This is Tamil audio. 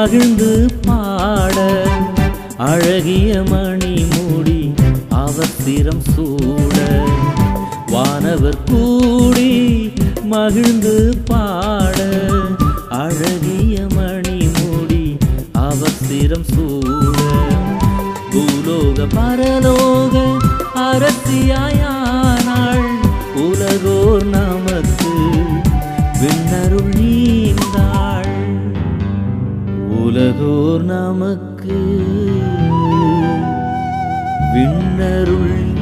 மகிழ்ந்து பாட அழகிய மணி மூடி அவர் சிரம் சூட வானவர் கூடி மகிழ்ந்து பாட அழகிய மணி மூடி அவர் சிரம் சூட பூலோக பரலோக அரசியாயானாள் உலகோர் நமக்கு விண்ணருள் நீந்தாள் உலகோர் நமக்கு விண்ணருள்